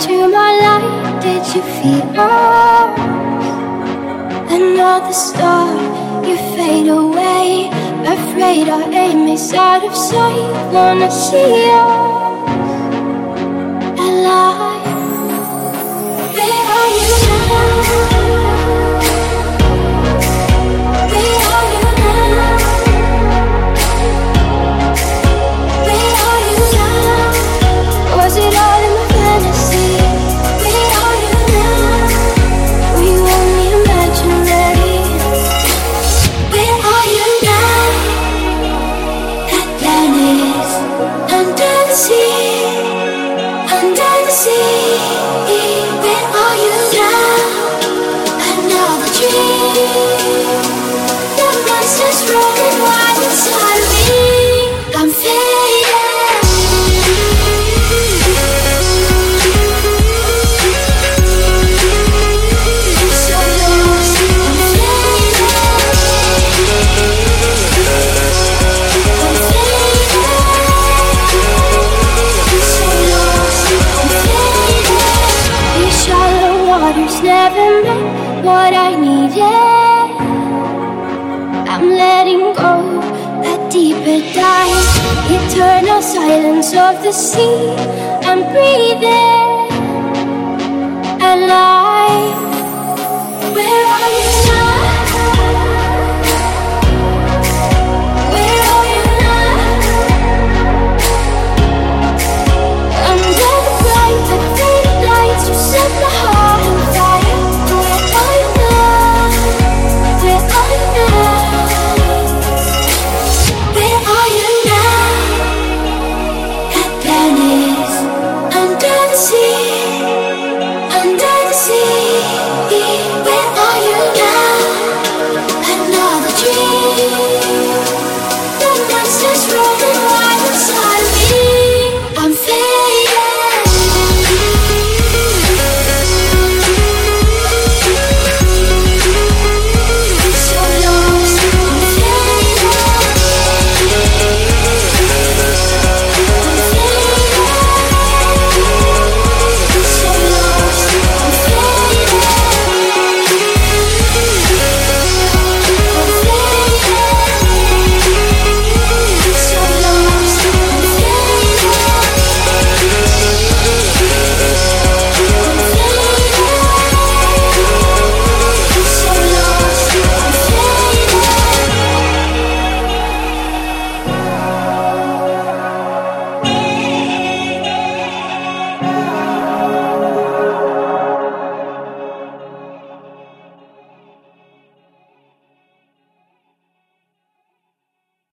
into my life, did you feel us? Another star, you fade away. Afraid our aim is out of sight. Wanna see us alive. Where are you now? Where are you now? Where are you now? Was it all in my fantasy? Where are you now? Were you only imaginary? Where are you now? Atlantis, under the sea, under the sea. Where are you now? Another dream. The monsters running wild inside of me. I'm fading. So lost, I'm fading. I'm fading. So lost, I'm fading. These shallow waters never meant what I needed. I'm letting go, that deeper dive, eternal silence of the sea. I'm breathing.